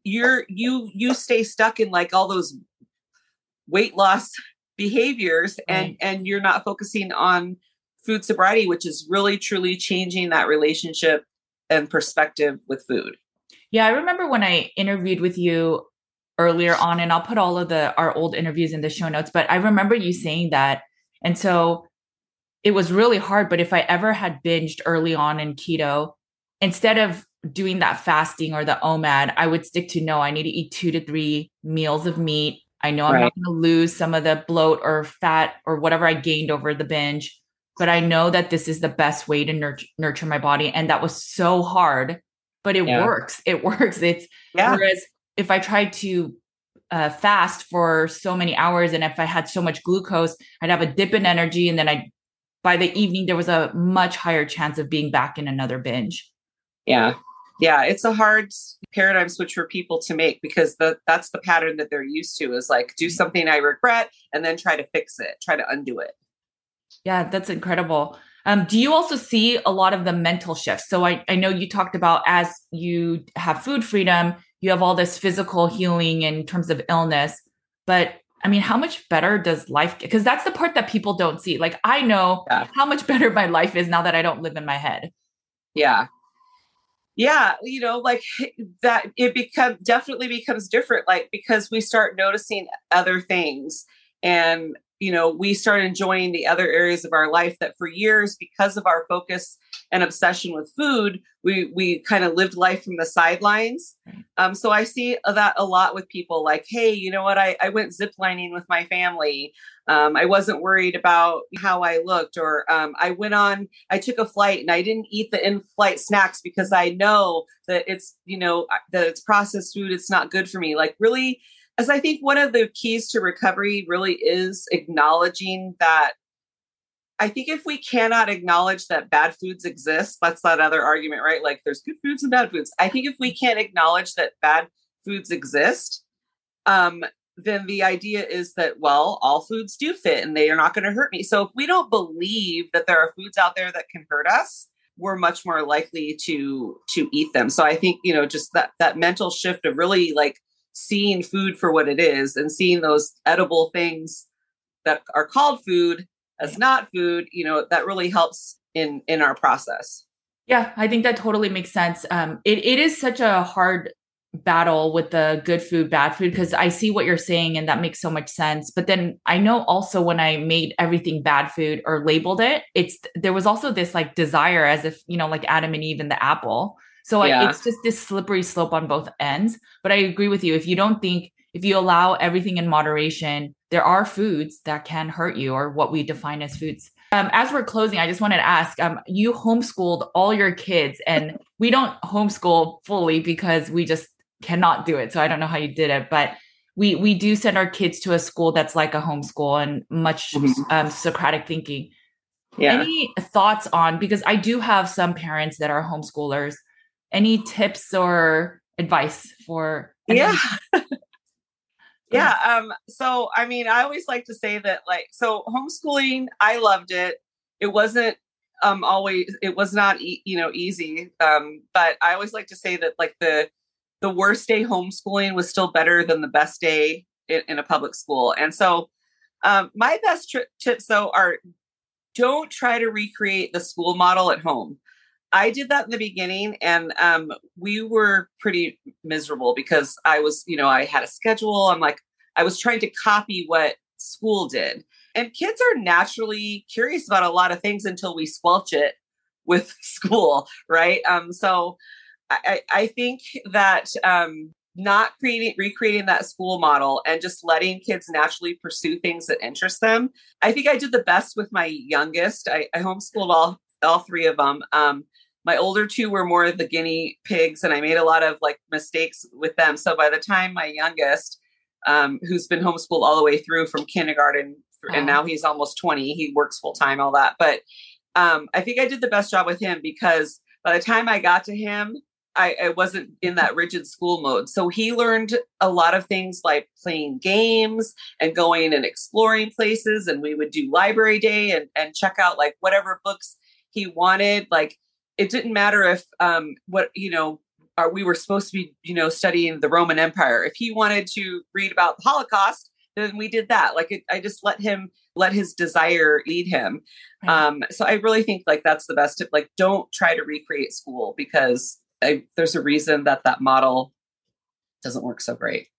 B: you stay stuck in like all those weight loss behaviors, and you're not focusing on food sobriety, which is really truly changing that relationship and perspective with food.
A: Yeah, I remember when I interviewed with you earlier on, and I'll put all of our old interviews in the show notes, but I remember you saying that. And so it was really hard, but if I ever had binged early on in keto, instead of doing that fasting or the OMAD, I would stick to, no, I need to eat 2 to 3 meals of meat. I know I'm not going to lose some of the bloat or fat or whatever I gained over the binge, but I know that this is the best way to nurture my body. And that was so hard, but it works. It works. Whereas if I tried to fast for so many hours, and if I had so much glucose, I'd have a dip in energy. And then by the evening, there was a much higher chance of being back in another binge.
B: Yeah. Yeah. It's a hard paradigm switch for people to make, because that's the pattern that they're used to, is like, do something I regret and then try to fix it, try to undo it.
A: Yeah, that's incredible. Do you also see a lot of the mental shifts? So I know you talked about, as you have food freedom, you have all this physical healing in terms of illness, but I mean, how much better does life get? Because that's the part that people don't see. Like, I know how much better my life is now that I don't live in my head.
B: Yeah. Yeah. Like that, it definitely becomes different, like, because we start noticing other things, and, we start enjoying the other areas of our life that for years, because of our focus and obsession with food, we kind of lived life from the sidelines. So I see that a lot with people, like, hey, you know what? I went ziplining with my family. I wasn't worried about how I looked, or I took a flight and I didn't eat the in-flight snacks because I know that it's processed food. It's not good for me. Like, really, as I think one of the keys to recovery really is acknowledging that. I think if we cannot acknowledge that bad foods exist, that's that other argument, right? Like, there's good foods and bad foods. I think if we can't acknowledge that bad foods exist, then the idea is that, well, all foods do fit and they are not going to hurt me. So if we don't believe that there are foods out there that can hurt us, we're much more likely to eat them. So I think, just that mental shift of really like seeing food for what it is, and seeing those edible things that are called food as not food, that really helps in our process.
A: Yeah, I think that totally makes sense. It is such a hard battle with the good food, bad food, because I see what you're saying and that makes so much sense. But then I know also when I made everything bad food or labeled it, there was also this like desire, as if, like Adam and Eve and the apple. So it's just this slippery slope on both ends. But I agree with you. If you allow everything in moderation, there are foods that can hurt you, or what we define as foods. As we're closing, I just wanted to ask, you homeschooled all your kids, and we don't homeschool fully because we just cannot do it. So I don't know how you did it, but we do send our kids to a school that's like a homeschool and much Socratic thinking. Yeah. Any thoughts on, because I do have some parents that are homeschoolers, any tips or advice for?
B: Yeah. So, I mean, I always like to say that, like, so homeschooling, I loved it. It wasn't it was not, easy. But I always like to say that, like, the worst day homeschooling was still better than the best day in a public school. And so my best tips, though, are don't try to recreate the school model at home. I did that in the beginning, and we were pretty miserable because I was, I had a schedule. I was trying to copy what school did. And kids are naturally curious about a lot of things until we squelch it with school, right? So I think that not recreating that school model and just letting kids naturally pursue things that interest them. I think I did the best with my youngest. I homeschooled all three of them. My older two were more of the guinea pigs, and I made a lot of like mistakes with them. So by the time my youngest, who's been homeschooled all the way through from kindergarten, and now he's almost 20, he works full time, all that. But I think I did the best job with him because by the time I got to him, I wasn't in that rigid school mode. So he learned a lot of things like playing games and going and exploring places. And we would do library day and check out like whatever books he wanted. Like it didn't matter if we were supposed to be, studying the Roman Empire. If he wanted to read about the Holocaust, then we did that. Like I just let his desire lead him. Right. So I really think like that's the best tip. Like don't try to recreate school because there's a reason that model doesn't work so great.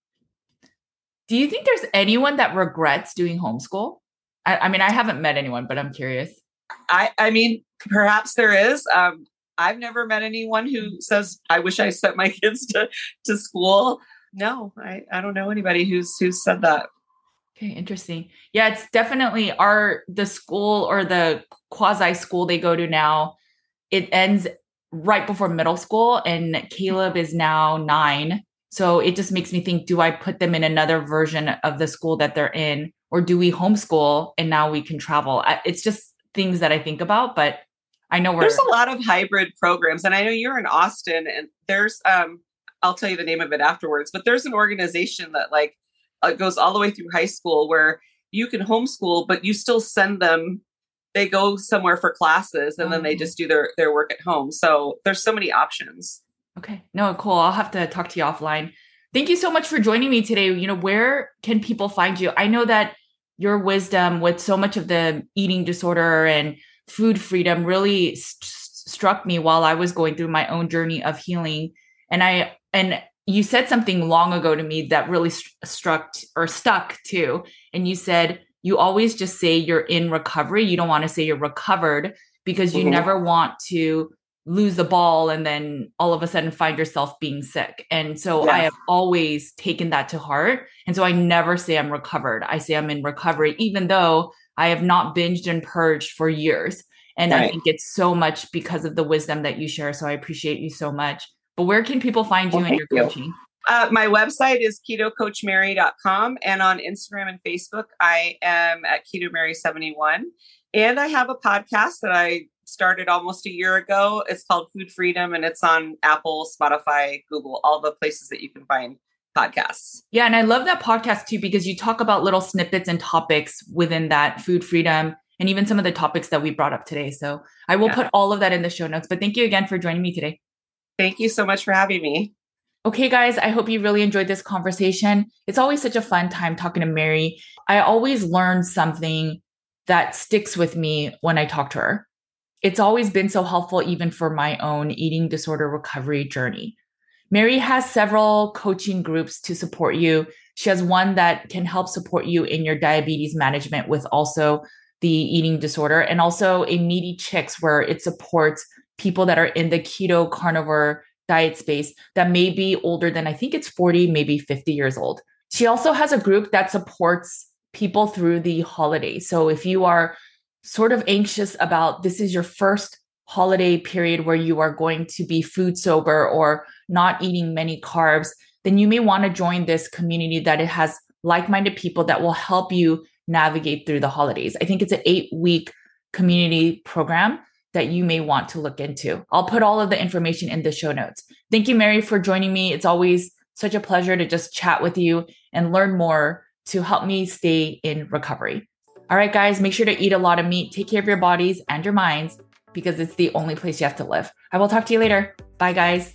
A: Do you think there's anyone that regrets doing homeschool? I mean, I haven't met anyone, but I'm curious.
B: I mean, perhaps there is. I've never met anyone who says, I wish I sent my kids to school. No, I don't know anybody who's said that.
A: Okay, interesting. Yeah, it's definitely the school or the quasi school they go to now. It ends right before middle school, and Caleb is now 9. So it just makes me think, do I put them in another version of the school that they're in, or do we homeschool and now we can travel? It's just things that I think about, but I know
B: there's a lot of hybrid programs, and I know you're in Austin, and there's I'll tell you the name of it afterwards, but there's an organization that like goes all the way through high school where you can homeschool, but you still send them. They go somewhere for classes and then they just do their work at home. So there's so many options.
A: Okay. No, cool. I'll have to talk to you offline. Thank you so much for joining me today. Where can people find you? I know that your wisdom with so much of the eating disorder and food freedom really struck me while I was going through my own journey of healing. And you said something long ago to me that really stuck too. And you said, you always just say you're in recovery. You don't want to say you're recovered because you never want to lose the ball and then all of a sudden find yourself being sick. And so I have always taken that to heart. And so I never say I'm recovered. I say I'm in recovery, even though I have not binged and purged for years. And I think it's so much because of the wisdom that you share. So I appreciate you so much. But where can people find you in your coaching?
B: My website is ketocoachmary.com, and on Instagram and Facebook, I am at KetoMary71. And I have a podcast that I started almost a year ago. It's called Food Freedom, and it's on Apple, Spotify, Google, all the places that you can find podcasts.
A: Yeah. And I love that podcast too, because you talk about little snippets and topics within that food freedom and even some of the topics that we brought up today. So I will put all of that in the show notes, but thank you again for joining me today.
B: Thank you so much for having me.
A: Okay, guys, I hope you really enjoyed this conversation. It's always such a fun time talking to Mary. I always learn something that sticks with me when I talk to her. It's always been so helpful, even for my own eating disorder recovery journey. Mary has several coaching groups to support you. She has one that can help support you in your diabetes management with also the eating disorder, and also a Meaty Chicks, where it supports people that are in the keto carnivore diet space that may be older than, I think it's 40, maybe 50 years old. She also has a group that supports people through the holidays. So if you are sort of anxious about this is your first holiday period where you are going to be food sober or not eating many carbs, then you may want to join this community that it has like-minded people that will help you navigate through the holidays. I think it's an 8-week community program that you may want to look into. I'll put all of the information in the show notes. Thank you, Mary, for joining me. It's always such a pleasure to just chat with you and learn more to help me stay in recovery. All right, guys, make sure to eat a lot of meat. Take care of your bodies and your minds because it's the only place you have to live. I will talk to you later. Bye, guys.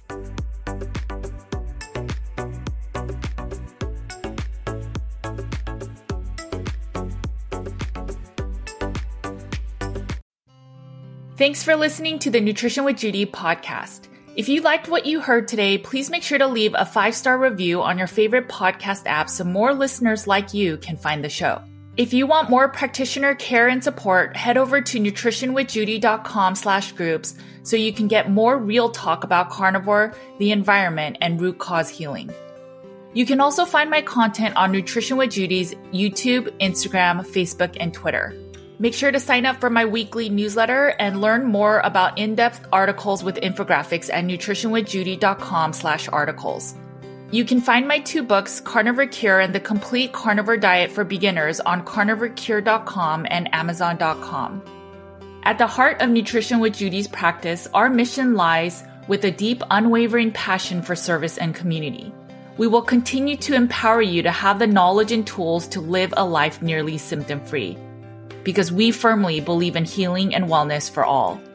A: Thanks for listening to the Nutrition with Judy podcast. If you liked what you heard today, please make sure to leave a 5-star review on your favorite podcast app so more listeners like you can find the show. If you want more practitioner care and support, head over to nutritionwithjudy.com/groups so you can get more real talk about carnivore, the environment, and root cause healing. You can also find my content on Nutrition with Judy's YouTube, Instagram, Facebook, and Twitter. Make sure to sign up for my weekly newsletter and learn more about in-depth articles with infographics at nutritionwithjudy.com/articles. You can find my 2 books, Carnivore Cure and The Complete Carnivore Diet for Beginners, on carnivorecure.com and amazon.com. At the heart of Nutrition with Judy's practice, our mission lies with a deep, unwavering passion for service and community. We will continue to empower you to have the knowledge and tools to live a life nearly symptom-free, because we firmly believe in healing and wellness for all.